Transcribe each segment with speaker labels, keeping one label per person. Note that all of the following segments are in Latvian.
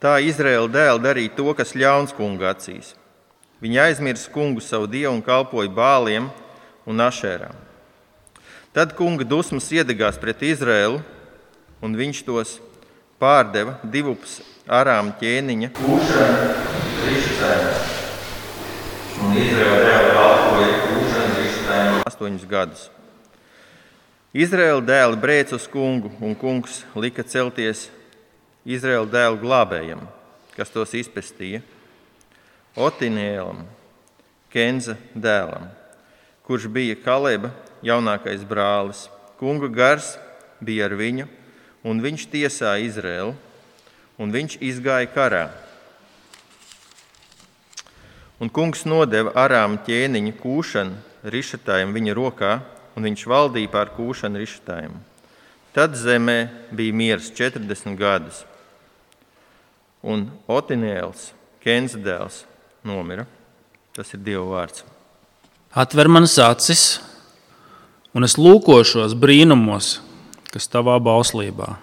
Speaker 1: Tā Izraēla dēli darīja to, kas ļauns kunga acīs. Viņi aizmirsa kungu savu dievu un kalpoja Bāliem un Ašērām. Tad kunga dusmas iedegās pret Izraēlu, un viņš tos pārdeva divus Arāmu ķēniņa Kūšana Rišatājumā. Un Izraēla dēli kalpoja Kūšana Rišatājumā 8 gadus. Izraēla dēli brēca uz kungu, un kungs lika celties Izraēla dēlu glābējam, kas tos izpestīja, Otinielam, Kenza dēlam, kurš bija Kaleba jaunākais brālis. Kunga gars bija ar viņu, un viņš tiesāja Izraēlu, un viņš izgāja karā. Un kungs nodeva Arāmu ķēniņu Kūšanu Rišatājam viņa rokā, un viņš valdīja pār Kūšanu Rišatājam. Tad zemē bija miers 40 gadus, un Otiniels, Kenza dēls, nomira. Tas ir Dieva vārds.
Speaker 2: Atver manas acis, un es lūkošos brīnumos, kas tavā bauslībā.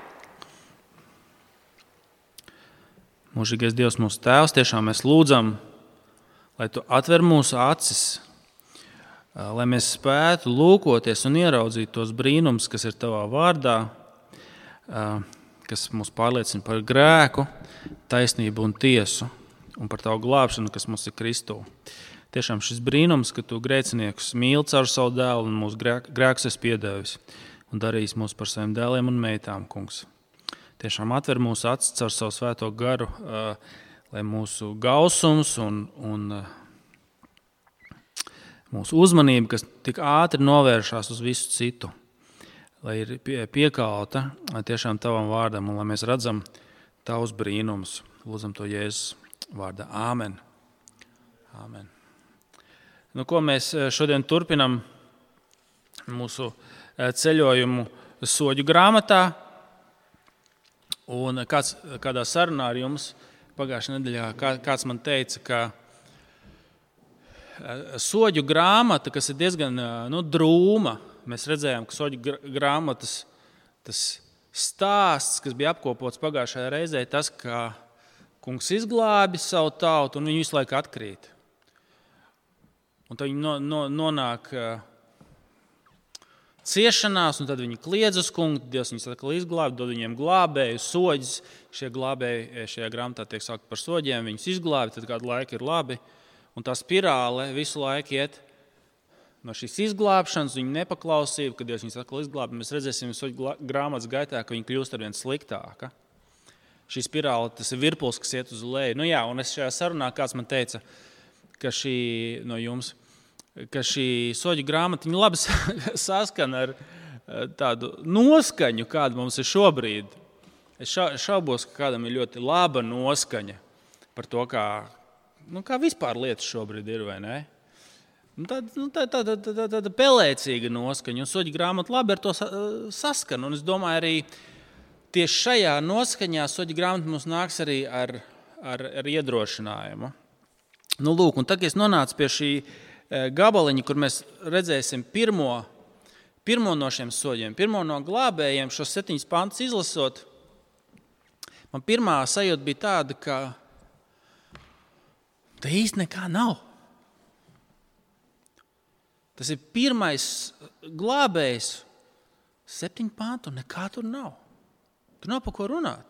Speaker 2: Mūžīgais Dievs, mūsu Tēvs, tiešām mēs lūdzam, lai tu atver mūsu acis, lai mēs spētu lūkoties un ieraudzīt tos brīnumus, kas ir tavā vārdā, kas mūs pārliecina par grēku, taisnību un tiesu, un par tavu glābšanu, kas mums ir Kristū. Tiešām šis brīnums, ka tu grēciniekus mīli caur savu dēlu un mūsu grēkus esi piedevis un darījis mūs par saviem dēliem un meitām, kungs. Tiešām atver mūsu acis caur savu svēto garu, lai mūsu gausums un mūsu uzmanība, kas tik ātri novēršās uz visu citu, lai ir piekalta tiešām tavam vārdam un lai mēs redzam tavus brīnumus. Lūdzam to Jēzus vārdā. Āmen. Āmen. Nu, ko mēs šodien turpinam mūsu ceļojumu soļu grāmatā. Un kādā sarunā ar jums pagājušajā nedēļā kāds man teica, ka soļu grāmata, kas ir diezgan drūma, mēs redzējām, ka soļu grāmatas tas stāsts, kas bija apkopots pagājušajā reizē, tas, ka kungs izglābi savu tautu un viņi visu laiku atkrīt. Un tad viņi nonāk ciešanās, un tad viņi kliedz uz kungu, Dievs viņus atkal izglābi, dod viņiem glābēju, soģis. Šie glābēji šajā grāmatā tiek saukt par soģiem, viņus izglābi, tad kādu laiku ir labi. Un tā spirāle visu laiku iet no šīs izglābšanas, viņa nepaklausība, kad Dievs viņus atkal izglābi. Mēs redzēsim soģu grāmatas gaitā, ka viņa kļūst arvien sliktāka. Šī spirāle, tas ir virpuls, kas iet uz leju. Nu jā, un es šajā sarunā kāds man teica, ka šī soļu grāmata viņa labi saskana ar tādu noskaņu, kāda mums ir šobrīd. Es šaubos, ka kādam ir ļoti laba noskaņa par to, kā vispār lietas šobrīd ir, vai ne? Tāda pelēcīga noskaņa, un soļu grāmata labi ar to saskana. Un es domāju, arī tieši šajā noskaņā soļu grāmata mums nāks arī ar iedrošinājumu. Nu, lūk, un tad, kad es nonācu pie šī gabaliņa, kur mēs redzēsim pirmo no šiem soļiem, pirmo no glābējiem, šos 7 pantus izlasot, man pirmā sajūta bija tāda, ka tā īsti nekā nav. Tas ir pirmais glābējs, 7 pantu, nekā tur nav. Tur nav par ko runāt.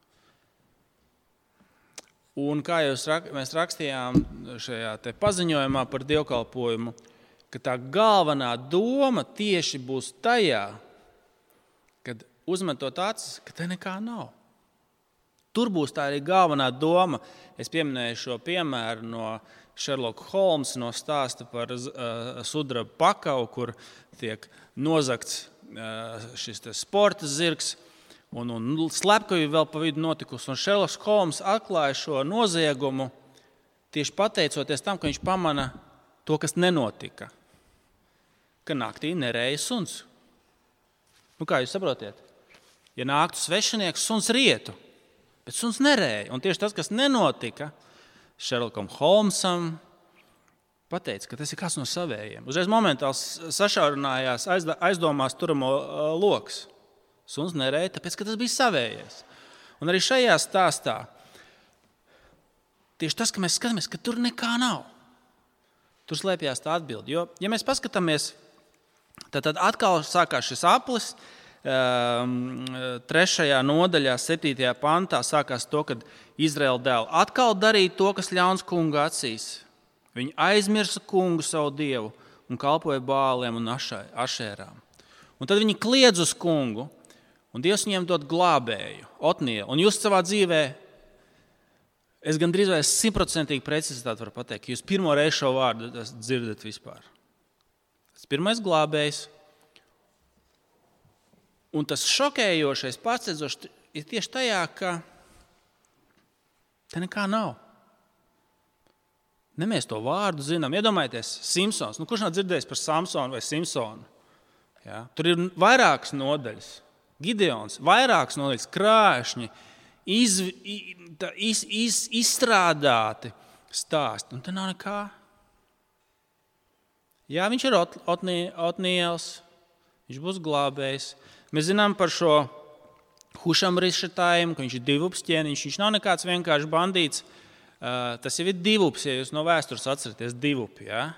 Speaker 2: Un kā mēs rakstījām šajā te paziņojumā par dievkalpojumu, ka tā galvenā doma tieši būs tajā, kad uzmetot acis, ka te nekā nav. Tur būs tā arī galvenā doma. Es pieminēju šo piemēru no Sherlock Holmes, no stāsta par sudraba pakavu, kur tiek nozagts šis te sporta zirgs. Un slepkavība vēl pa vidu notikusi. Un Sherlock Holmes atklāja šo noziegumu tieši pateicoties tam, ka viņš pamana to, kas nenotika. Ka naktī nerēja suns. Nu, kā jūs saprotiet? Ja nāktu svešinieks, suns rietu, bet suns nerēja. Un tieši tas, kas nenotika, Sherlockam Holmesam pateica, ka tas ir kāds no savējiem. Uzreiz momentāli sašaurinājās aizdomās turamo loks. Suns nerēja, tāpēc, ka tas bija savējais. Un arī šajā stāstā tieši tas, ka mēs skatāmies, ka tur nekā nav. Tur slēpjās tā atbilde. Jo, ja mēs paskatāmies, tad atkal sākās šis aplis. 3. nodaļā, 7. pantā sākās to, kad Izraēla dēli atkal darīja to, kas ļauns kunga acīs. Viņi aizmirsa kungu savu dievu un kalpoja Bāliem un Ašērām. Un tad viņi kliedz uz kungu, un Dievs viņiem dod glābēju, Otnielu. Un jūs savā dzīvē, es gandrīz vai 100% precizitāti varu pateikt, ka jūs pirmo reizi šo vārdu dzirdat vispār. Tas pirmais glābējs. Un tas šokējošais, pārsteidzošs ir tieši tajā, ka te nekā nav. Ne mēs to vārdu zinām. Iedomājieties, Simpsons. Kurš nav dzirdējis par Samsonu vai Simpsonu? Ja? Tur ir vairākas nodaļas. Gideons, vairākas nodaļas, krāšņi, izstrādāti stāsti. Un te nav nekā. Jā, viņš ir Otniels, viņš būs glābējs. Mēs zinām par šo Hušam Rišatājiem, ka viņš ir divupsķēniņš. Viņš nav nekāds vienkārši bandīts. Tas jau ir divups, ja jūs no vēstures atceraties divupi. Ja?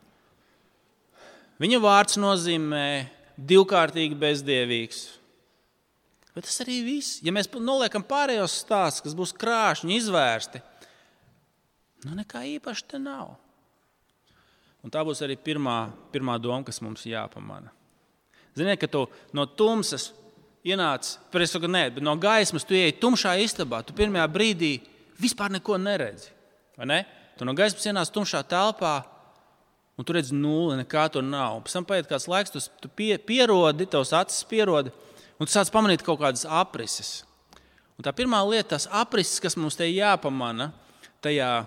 Speaker 2: Viņa vārds nozīmē divkārtīgi bezdievīgs. Bet tas arī viss. Ja mēs noliekam pārējos stāstus, kas būs krāšņi, izvērsti, nekā īpaši te nav. Un tā būs arī pirmā doma, kas mums jāpamana. Ziniet, ka tu no tumsas ienāc, bet no gaismas tu ieej tumšā istabā, tu pirmajā brīdī vispār neko neredzi. Vai ne? Tu no gaismas ienāc tumšā telpā, un tu redzi nulli, nekā tur nav. Un pēc tam paiet kāds laiks, tu pierodi, tavs acis pierodi, un tu sāc pamanīt kaut kādas aprises. Un tā pirmā lieta, tās aprises, kas mums te jāpamana, tajā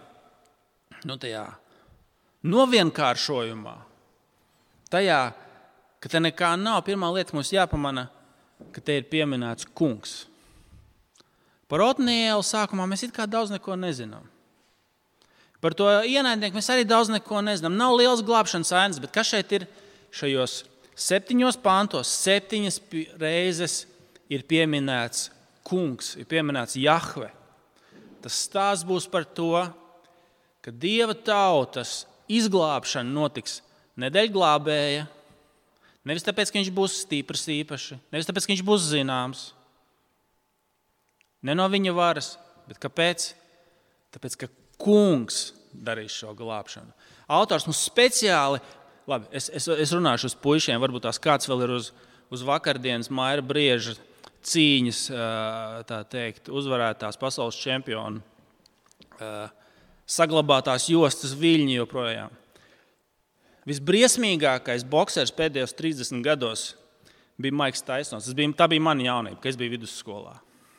Speaker 2: novienkāršojumā, tajā, ka te nekā nav, pirmā lieta mums jāpamana, ka te ir pieminēts kungs. Par Otnielu sākumā mēs it kā daudz neko nezinām. Par to ienaidnieku mēs arī daudz neko nezinām. Nav liels glābšanas ainas, bet kas šeit ir šajos 7 pantos, 7 reizes ir pieminēts kungs, ir pieminēts Jahve. Tas stāsts būs par to, ka Dieva tautas izglābšana notiks nedēļ glābēja, nevis tāpēc, ka viņš būs stiprs īpaši, nevis tāpēc, ka viņš būs zināms. Ne no viņa varas, bet kāpēc? Tāpēc, ka kungs darīs šo glābšanu. Autors mums speciāli, labi, es runāšu uz puišiem, varbūt tās kāds vēl ir uz vakardienas Maira Brieža cīņas, tā teikt, uzvarētās pasaules čempionu, saglabātās jostas viļņi joprojām. Visbriesmīgākais boksers pēdējos 30 gados bija Maiks Taisons. Tā bija mana jaunība, kad es biju vidusskolā.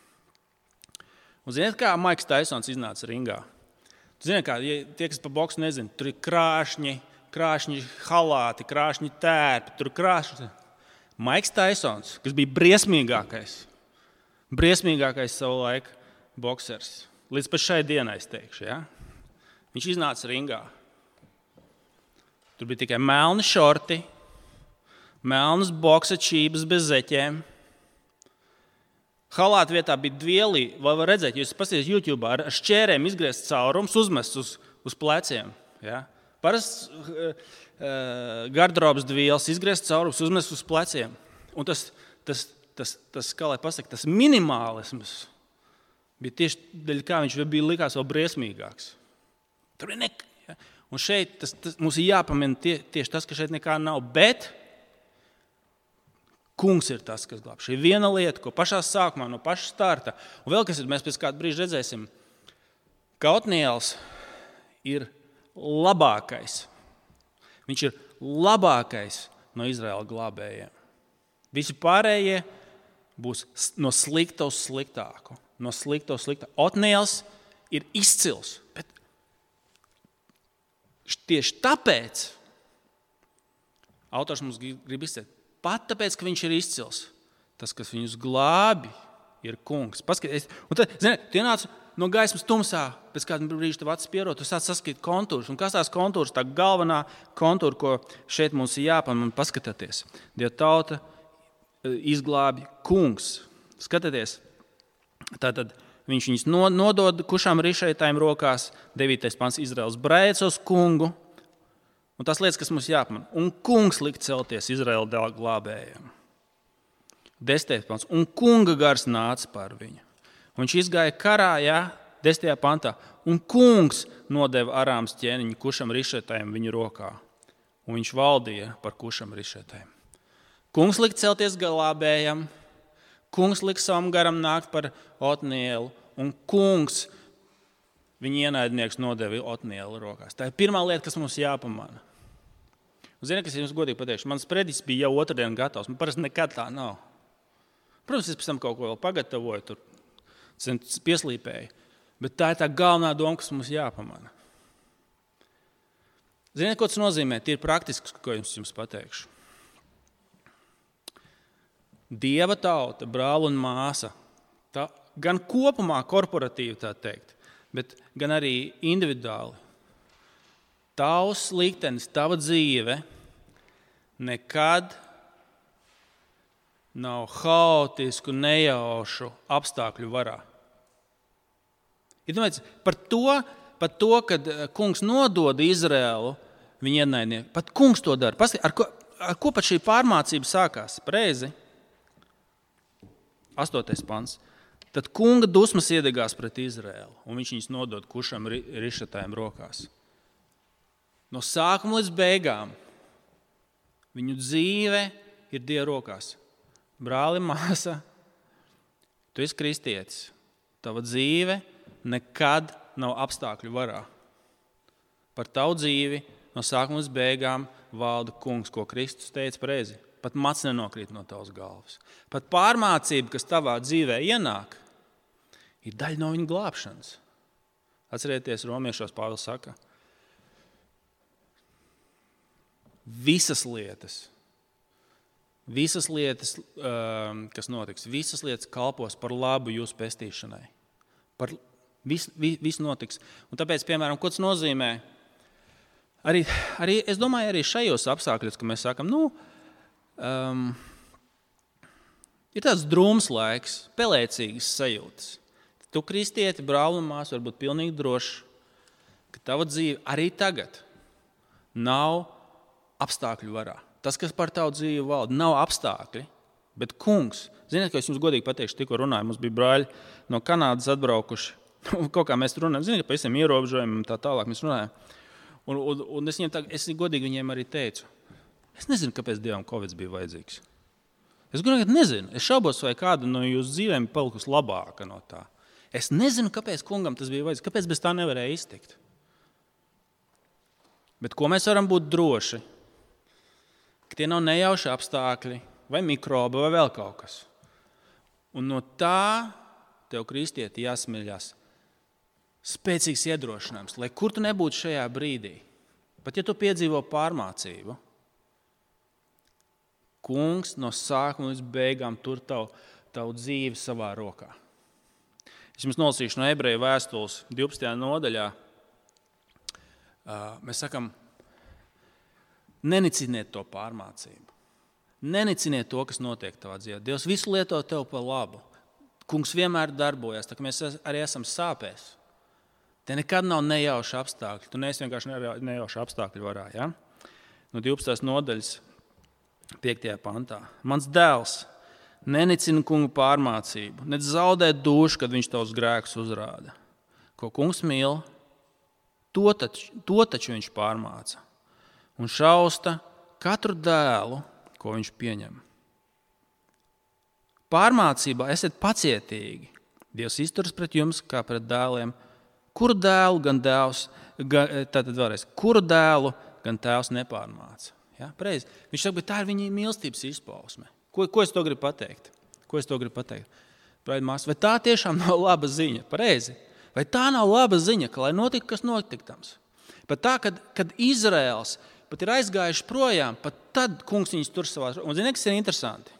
Speaker 2: Un ziniet, kā Maiks Taisons iznāca ringā? Ziniet, kā tie, kas par boksu nezina, tur ir krāšņi halāti, krāšņi tērpi, tur krāšņi. Maiks Taisons, kas bija briesmīgākais savu laiku boksers, līdz pat šai dienai es teikšu, ja? Viņš iznāca ringā. Tur bija tikai melni šorti, melnas boksa čības bez zeķēm. Halāta vietā bija dvielī, vai var redzēt, jūs paskatieties YouTube, ar šķērēm izgriezt caurums, uzmest uz pleciem. Ja? Parasts garderobas dvielas, izgriezt caurums, uzmest uz pleciem. Un tas kā lai pasaka, tas minimālisms bija tieši dēļ, kā viņš bija likās vēl briesmīgāks. Tur ir nekā. Ja? Un šeit mums ir jāpamina tieši tas, ka šeit nekā nav, bet kungs ir tas, kas glāb. Šī viena lieta, ko pašā sākumā, no paša starta, un vēl kas ir, mēs pēc kādu brīžu redzēsim, ka Otniels ir labākais. Viņš ir labākais no Izraēla glābējiem. Visi pārējie būs no slikta uz sliktāku. No slikta uz sliktāku. Otniels ir izcils, bet tieši tāpēc autors mums grib izcelt. Pat tāpēc, ka viņš ir izcils, tas, kas viņus glābi, ir kungs. Paskaties, un tad, tu ienāc no gaismas tumsā, pēc kāda brīža tev acis pierod, tu sāc saskatīt kontūrus. Un kas tās kontūras, tā galvenā kontūra, ko šeit mums ir jāpamana, paskatieties. Dieva tauta izglābi kungs. Skatieties, tātad viņš viņus nodod Kušam Rišētājiem rokās, 9. pants, Izraels brēc uz kungu, un tās lietas, kas mums jāpamana, un kungs likt celties Izraela dēla glābējiem. 10. pants, un kunga gars nāca par viņu. Un viņš izgāja karā, 10. pantā, un kungs nodeva Arāmas ķēniņu Kušam Rišētājiem viņu rokā, un viņš valdīja par Kušam Rišētājiem. Kungs likt celties glābējam, kungs likt savam garam nākt par Otnielu, un kungs viņa ienaidnieks nodeva Otnielu rokās. Tā ir pirmā lieta, kas mums jāpamana. Ziniet, kas jums godīgi pateikšu, mans predis bija jau otrdien gatavs, man parasti nekad tā nav. Protams, es pēc tam kaut ko vēl pagatavoju, tur pieslīpēju, bet tā ir tā galvenā doma, kas mums jāpamana. Ziniet, ko tas nozīmē? Tie ir praktiski, ko jums pateikšu. Dieva tauta, brāli un māsa, tā gan kopumā korporatīvi tā teikt, bet gan arī individuāli. Tavs liktenis, tava dzīve nekad nav haotisku, nejaušu apstākļu varā. Iedomājieties, par to, kad kungs nodod Izraēlu viņa ienaidnieku, pat kungs to dara. Ar ko pat šī pārmācība sākās? Pareizi. 8. pants. Tad kunga dusmas iedegās pret Izraēlu, un viņš viņus nodod Kušam Rišētājiem rokās. No sākuma līdz beigām viņu dzīve ir Dieva rokās. Brāli, māsa, tu esi kristietis. Tava dzīve nekad nav apstākļu varā. Par tavu dzīvi no sākuma līdz beigām valda kungs, ko Kristus teica pareizi. Pat mats nenokrīt no tavas galvas. Pat pārmācība, kas tavā dzīvē ienāk, ir daļa no viņa glābšanas. Atcerieties, Romiešos Pāvils saka, visas lietas, kas notiks, visas lietas kalpos par labu jūsu pestīšanai. Viss notiks. Un tāpēc, piemēram, ko tas nozīmē? Arī, es domāju, arī šajos apstākļos, ka mēs sakam, ir tāds drūms laiks, pelēcīgas sajūtas. Tu, kristieti, brāli un māsa, var būt pilnīgi droši, ka tava dzīve arī tagad nav apstākļu varā. Tas, kas par tavu dzīvi valda, nav apstākļi, bet kungs. Ziniet, ka es jums godīgi pateikšu, tikko runāju, mums bija brāļi no Kanādas atbraukuši. Kaut kā mēs runājam, ziniet, ka pa visiem ierobežojumiem tā tālāk mēs runājam. Un es godīgi viņiem arī teicu, es nezinu, kāpēc Dievam Covid bija vajadzīgs. Es godīgi nezinu. Es šaubos, vai kāda no jūsu dzīvēm palikusi labāka no tā. Es nezinu, kāpēc kungam tas bija vajadzīgs, kāpēc bez tā nevarēja iztikt. Bet ko mēs varam būt droši? Ka tie nav nejauši apstākļi, vai mikrobi, vai vēl kaut kas. Un no tā tev, kristieti, jāsmeļas spēcīgs iedrošinājums, lai kur tu nebūtu šajā brīdī. Pat ja tu piedzīvo pārmācību, kungs no sākuma līdz beigām tur tavu dzīvi savā rokā. Es jums nolasīšu no Ebreju vēstules 12. nodaļā. Mēs sakam, neniciniet to pārmācību. Neniciniet to, kas notiek tavā dzīvē. Dievs visu lieto tev par labu. Kungs vienmēr darbojas, tā kā mēs arī esam sāpēs. Te nekad nav nejauši apstākļi. Tu neesi vienkārši nejauši apstākļi varā. Ja? No 12. nodaļas 5. pantā. Mans dēls, nenicina kungu pārmācību, nec zaudē dušu, kad viņš tavus grēkus uzrāda. Ko kungs mīl, to taču viņš pārmāca. Un šausta katru dēlu, ko viņš pieņem. Pārmācībā esiet pacietīgi. Dievs izturas pret jums kā pret dēliem. Kuru dēlu gan tēvs nepārmāca. Ja? Pareizi. Viņš saka, bet tā ir viņa mīlestības izpausme. Ko es to gribu pateikt? Brāļi, māsas, vai tā tiešām nav laba ziņa? Pareizi. Vai tā nav laba ziņa, ka lai notika, kas notiktams? Pat tā, kad Izraels pat ir aizgājuši projām, pat tad kungs viņus tur savā. Un zini, kas ir interesanti?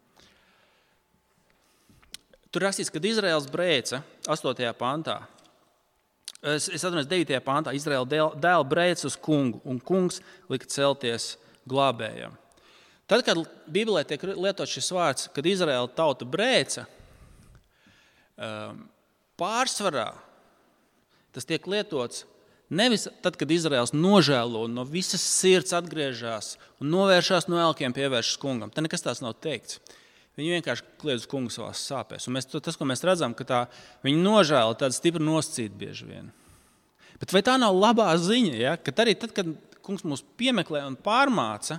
Speaker 2: Tur rakstīts, kad Izraels brēca 8. pantā, es atceros 9. pantā, Izraela dēla brēca uz kungu, un kungs lika celties glābējam. Tad, kad Bībelē tiek lietots šis vārds, kad Izraela tauta brēca, pārsvarā tas tiek lietots nevis tad, kad Izraels nožēlo no visas sirds atgriežas un novēršās no elkiem, pievēršas kungam. Te nekas tās nav teikts. Viņi vienkārši kliedz kungu savās sāpēs. Un tas, ko mēs redzam, ka viņi nožēla tāda stipra nosacīta bieži vien. Bet vai tā nav labā ziņa, ja? Ka arī tad, kad kungs mūs piemeklē un pārmāca,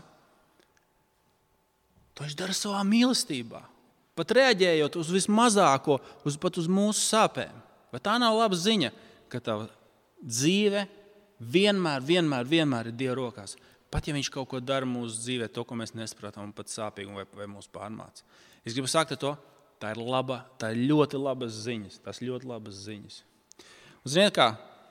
Speaker 2: to viņš dara savā mīlestībā. Pat reaģējot uz vismazāko, pat uz mūsu sāpēm. Vai tā nav laba ziņa, ka tava dzīve vienmēr ir Dieva rokās? Pat ja viņš kaut ko dara mūsu dzīvē, to, ko mēs nesaprotam, un pat sāpīgi vai mūsu pārmāca. Es gribu sākt ar to, tā ir ļoti labas ziņas. Tās ļoti labas ziņas. Un ziniet kā?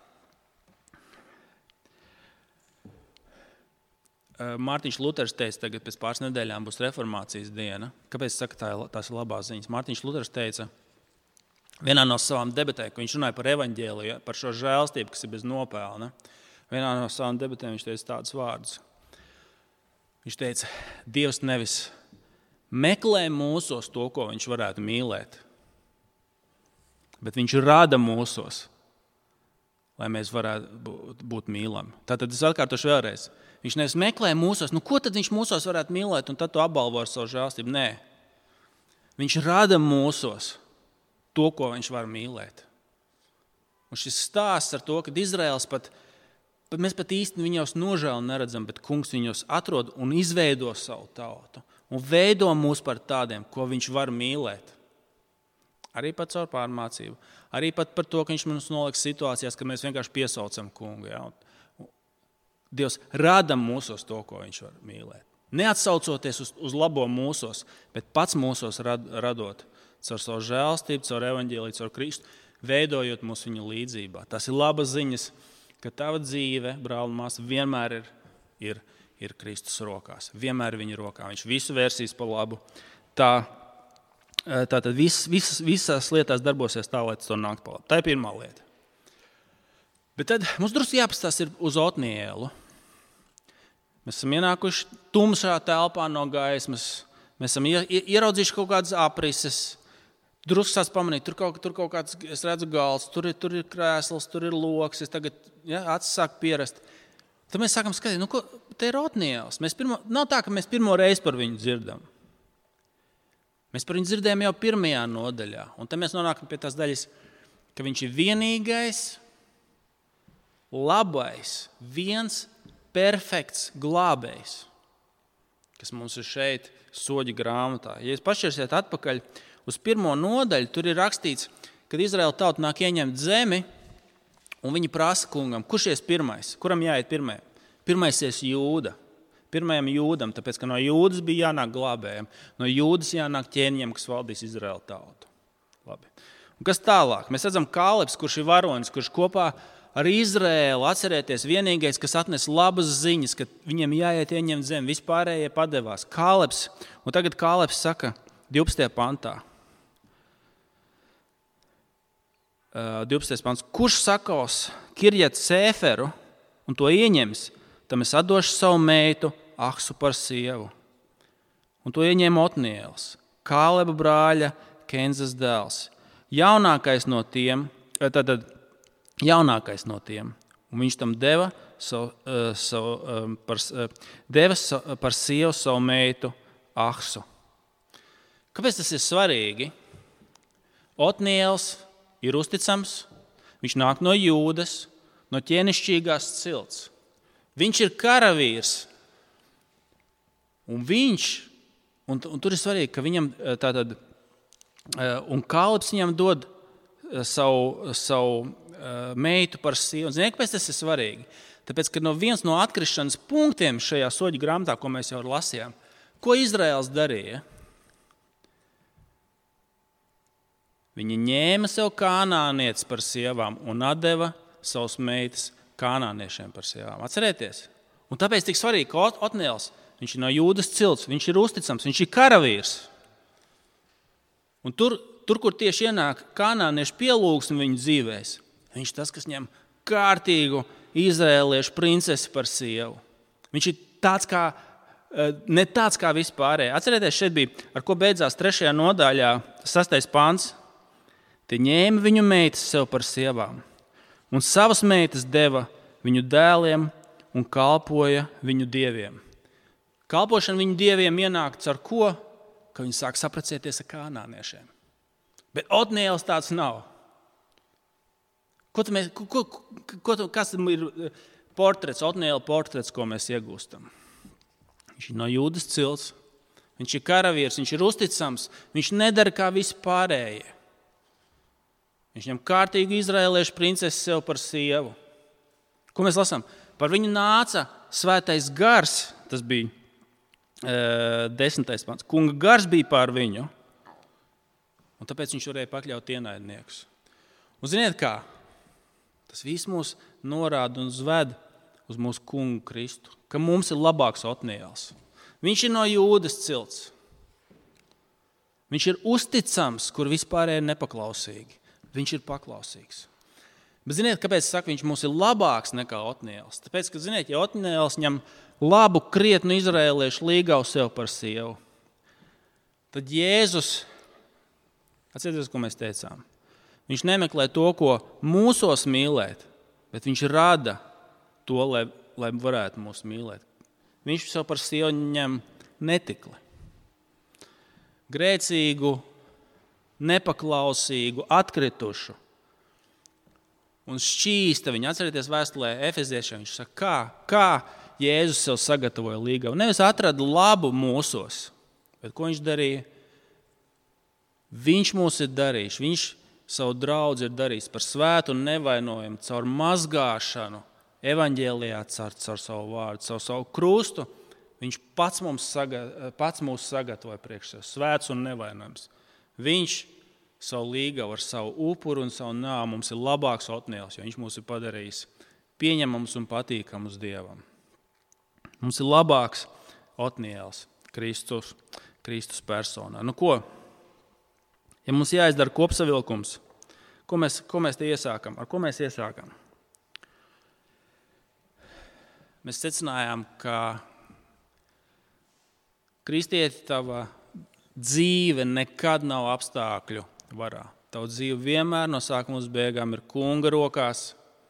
Speaker 2: Mārtiņš Luters teica, tagad pēc pāris nedēļām būs reformācijas diena. Kāpēc es saku, tās ir labās ziņas? Mārtiņš Luters teica vienā no savām debatēm, kad viņš runāja par evaņģēliju, par šo žēlstību, kas ir bez nopelna. Vienā no savām debatēm viņš teica tādus vārdus. Viņš teica, Dievs nevis meklē mūsos to, ko viņš varētu mīlēt, bet viņš rada mūsos, lai mēs varētu būt mīlami. Tātad es atkārtošu vēlreiz. Viņš nevis meklē mūsos, ko tad viņš mūsos varētu mīlēt un tad to apbalvo ar savu žēlstību? Nē. Viņš rada mūsos to, ko viņš var mīlēt. Un šis stāsts ar to, ka Izraels mēs pat īsti viņos nožēlu neredzam, bet kungs viņos atrod un izveido savu tautu. Un veido mūs par tādiem, ko viņš var mīlēt. Arī pat caur pārmācību. Arī pat par to, ka viņš mums noliks situācijās, kad mēs vienkārši piesaucam kungu. Ja? Dievs rada mūsos to, ko viņš var mīlēt. Neatsaucoties uz labo mūsos, bet pats mūsos radot caur savu žēlstību, caur evaņģēliju, caur Kristu, veidojot mūs viņa līdzībā. Tas ir labas ziņas, ka tava dzīve, brāl un māsa, vienmēr ir Kristus rokās. Vienmēr ir viņa rokā. Viņš visu vērsīs pa labu. Tātad visās lietās darbosies tā, lai tas to nāk pa labu. Tā ir pirmā lieta. Bet tad mums drusku jāpastās ir uz Otnielu. Mēs esam ienākuši tumšā telpā no gaismas. Mēs esam ieraudzījuši kaut kādas aprises. Drusku sāc pamanīt, tur kaut kāds, es redzu galds, tur ir krēsls, tur ir loks, es tagad acis sāk pierast. Tad mēs sākam skatīt, te ir Otniels. Nav tā, ka mēs pirmo reizi par viņu dzirdam. Mēs par viņu dzirdējām jau pirmajā nodaļā. Un te mēs nonākam pie tās daļas, ka viņš ir vienīgais, labais, viens perfekts glābējs, kas mums ir šeit soļu grāmatā. Ja jūs pašķirsiet atpakaļ uz pirmo nodaļu, tur ir rakstīts, kad Izraēla tauta nāk ieņemt zemi, un viņi prasa kungam, kurš ies pirmais? Kuram jāiet pirmajam? Pirmais ies Jūda. Pirmajam Jūdam, tāpēc, ka no Jūdas bija jānāk glābējiem. No Jūdas jānāk ķēniņiem, kas valdīs Izraēla tautu. Labi. Un kas tālāk? Mēs redzam Kālebs, kurš ir varonis, kurš kopā ar Izraēlu, atcerieties, vienīgais, kas atnes labas ziņas, ka viņiem jāiet ieņemt zemi, vispārējie padevās. Kālebs, un tagad Kālebs saka 12. pantā. 12. pants. Kurš sakos Kirjat Sēferu un to ieņems, tam es atdošu savu meitu Ahsu par sievu. Un to ieņēma Otniels, Kāleba brāļa Kenzas dēls. Jaunākais no tiem, un viņš tam deva par sievu savu meitu Ahsu. Kāpēc tas ir svarīgi? Otniels ir uzticams, viņš nāk no Jūdas, no ķēnišķīgās cilts. Viņš ir karavīrs, un tur ir svarīgi, ka viņam tātad, un Kālebs viņam dod savu meitu par sievu. Ziniet, kāpēc tas ir svarīgi? Tāpēc, ka viens no atkrišanas punktiem šajā soļu grāmatā, ko mēs jau lasījām, ko Izraēls darīja? Viņi ņēma sev kanānietes par sievām un atdeva savus meitas kanāniešiem par sievām. Atcerieties? Un tāpēc tik svarīgi, ka Otniels, viņš ir no Jūdas cilts, viņš ir uzticams, viņš ir karavīrs. Un tur, kur tieši ienāk kanāniešu pielūgsme viņu dzīvēs, viņš ir tas, kas ņem kārtīgu izraēliešu princesi par sievu. Viņš ir ne tāds kā vispārējie. Atcerieties, šeit bija, ar ko beidzās 3. nodaļā, 6. pants. Tie ņēma viņu meitas sev par sievām, un savas meitas deva viņu dēliem un kalpoja viņu dieviem. Kalpošana viņu dieviem ienākts ar ko? Ka viņi sāk saprecēties ar kanāniešiem. Bet Otniēls tāds nav. Kas ir portrets, Otniēla portrets, ko mēs iegūstam? Viņš ir no Jūdas cilts, viņš ir karavīrs, viņš ir uzticams, viņš nedara kā visi pārējie. Viņš ņem kārtīgu izraēliešu princesi sev par sievu. Ko mēs lasām? Par viņu nāca svētais gars, tas bija 10. pants. Kunga gars bija pār viņu, un tāpēc viņš varēja pakļaut ienaidniekus. Un ziniet kā? Tas viss mūs norāda un zved uz mūsu kungu Kristu, ka mums ir labāks Otniēls. Viņš ir no Jūdas cilts. Viņš ir uzticams, kur vispār ir nepaklausīgi. Viņš ir paklausīgs. Bet ziniet, kāpēc es saku, viņš mums ir labāks nekā Otniēls? Tāpēc, ka, ziniet, ja Otniēls ņem labu, krietnu izraēliešu līgavu sev par sievu, tad Jēzus, atcerieties, ko mēs teicām, viņš nemeklē to, ko mūsos mīlēt, bet viņš rada to, lai varētu mūs mīlēt. Viņš sev par sievu ņem netikli. Grēcīgu, nepaklausīgu, atkritušu un šķīsta viņa. Atcerieties vēstulē Efeziešiem, viņš saka, kā Jēzus sev sagatavoja līgavu. Nevis atrada labu mūsos, bet ko viņš darīja? Viņš mūs ir darījis, viņš savu draudzi ir darījis par svētu un nevainojumu caur mazgāšanu, evaņģēlijā caur savu vārdu, caur savu krustu. Viņš pats mūs sagatavoja priekš sev, svēts un nevainojams. Viņš savu līgavu ar savu upuru un savu nāvu mums ir labāks Otniēls, jo viņš mūs ir padarījis pieņemams un patīkamus Dievam. Mums ir labāks Otniēls Kristus personā. Nu ko? Ja mums jāizdara kopsavilkums, ko mēs te iesākam? Ar ko mēs iesākam? Mēs secinājām, ka kristieti tava dzīve nekad nav apstākļu varā. Tava dzīve vienmēr no sākuma uz beigām ir kunga rokās.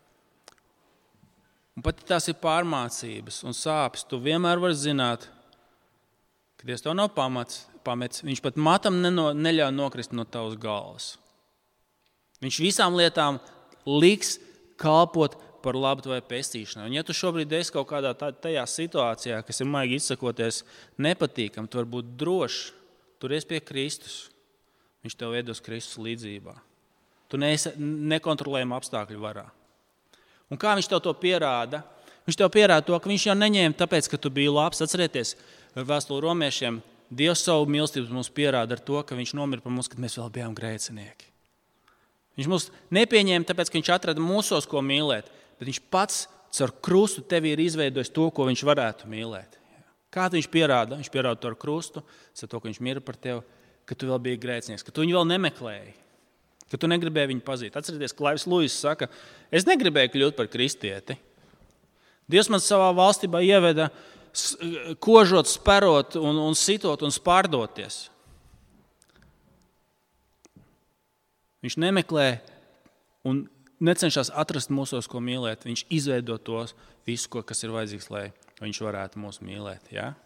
Speaker 2: Un pat ja tās ir pārmācības un sāpes, tu vienmēr vari zināt, ka Dievs tev nav pamets. Viņš pat matam neļauj nokrist no tavas galvas. Viņš visām lietām liks kalpot par labu tavai pestīšanai. Un ja tu šobrīd esi kaut kādā tajā situācijā, kas ir maigi izsakoties nepatīkam, tu vari būt drošs, turies pie Kristus. Viņš tev ved uz Kristus līdzībā. Tu neesi nekontrolējama apstākļu varā. Un kā viņš tev to pierāda? Viņš tev pierāda to, ka viņš jau neņēma tāpēc, ka tu biji labs. Atcerieties, vēstuli romiešiem, Dievs savu mīlestību mums pierāda ar to, ka viņš nomira par mums, kad mēs vēl bijām grēcinieki. Viņš mūs nepieņēma tāpēc, ka viņš atrada mūsos, ko mīlēt, bet viņš pats caur krustu tevi ir izveidojis to, ko viņš varētu mīlēt. Kā viņš pierāda? Viņš pierāda to ar krustu, ar to, ka viņš mira par tevi, ka tu vēl biji grēcinieks, ka tu viņu vēl nemeklēji, ka tu negribēji viņu pazīt. Atcerieties, ka Laivs Luis saka, es negribēju kļūt par kristieti. Dievs man savā valstībā ieveda kožot, sperot un sitot un spārdoties. Viņš nemeklē un necenšas atrast mūsos, ko mīlēt. Viņš izveido tos visu, kas ir vajadzīgs, lai viņš varētu mūs mīlēt. Ja?